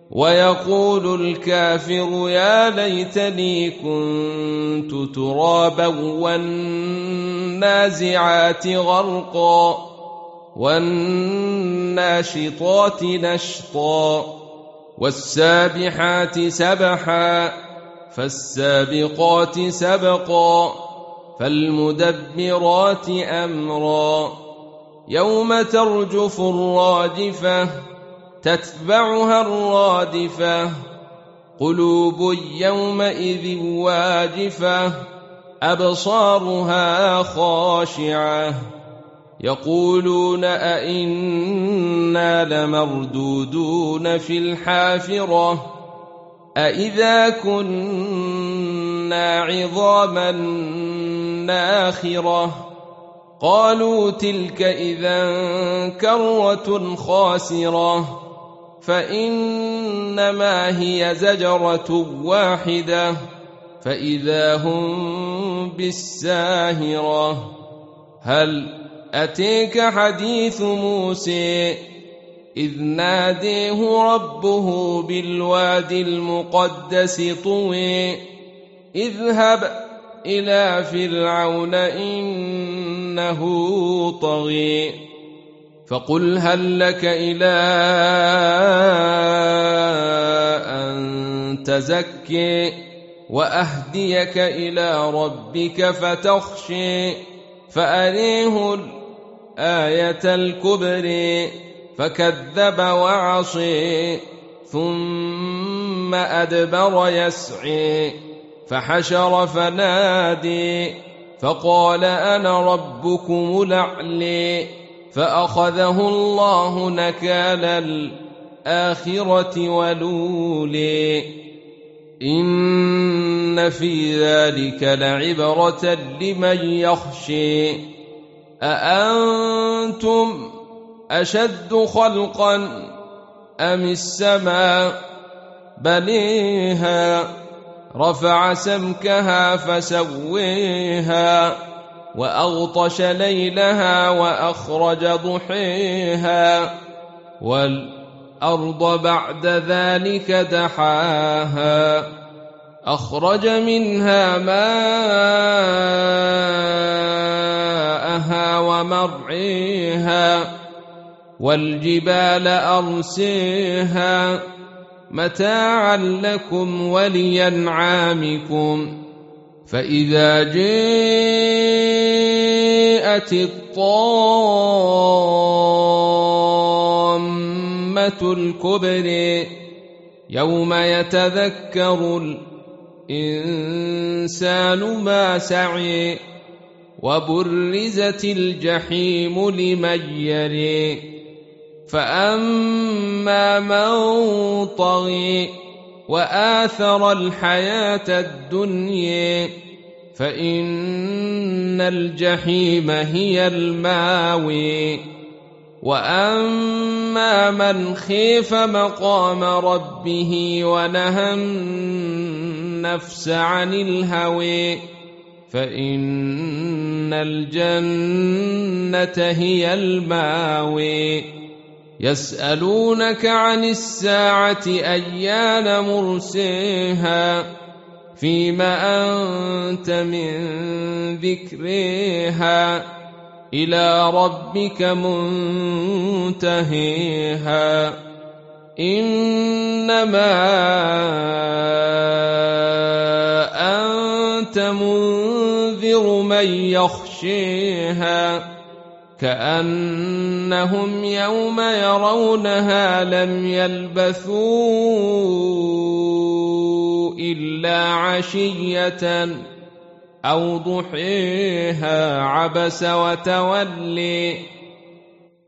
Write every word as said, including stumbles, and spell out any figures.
ويقول الكافر يا ليتني كنت ترابا والنازعات غرقا والناشطات نشطا والسابحات سبحا فالسابقات سبقا فالمدبرات أمرا يوم ترجف الراجفة تتبعها الرادفة قلوب يومئذ واجفة أبصارها خاشعة يقولون أئنا لمردودون في الحافرة أئذا كنا عظاما ناخرة قالوا تلك إذا كرة خاسرة فإنما هي زجرة واحدة فإذا هم بالساهرة هل أتيك حديث موسى إذ ناديه ربه بالوادي المقدس طوى اذهب إلى فرعون إنه طغى فقل هل لك إلى أن تزكي وأهديك إلى ربك فتخشي فأريه الآية الكبرى فكذب وعصي ثم أدبر يسعي فحشر فنادي فقال أنا ربكم الأعلى فأخذه الله نكال الآخرة والأولى إن في ذلك لعبرة لمن يخشى أأنتم أشد خلقا أم السماء بنيها رفع سمكها فسويها وأغطش ليلها وأخرج ضحيها والأرض بعد ذلك دحاها أخرج منها ماءها ومرعيها والجبال أرسيها متاعا لكم ولأنعامكم فإذا جاءت الطامة الكبرى يوم يتذكر الإنسان ما سعي وبرزت الجحيم لمن يرى فأما من طغى وآثر الحياة الدنيا فإن الجحيم هي الماوى وأما من خيف مقام ربه ونهى النفس عن الهوى فإن الجنة هي الماوى يسألونك عن الساعة أيان مرسيها فيما أنت من ذكرها إلى ربك منتهيها إنما أنت منذر من يخشيها كأنهم يوم يرونها لم يلبثوا إلا عشية أو ضحيها عبس وتولي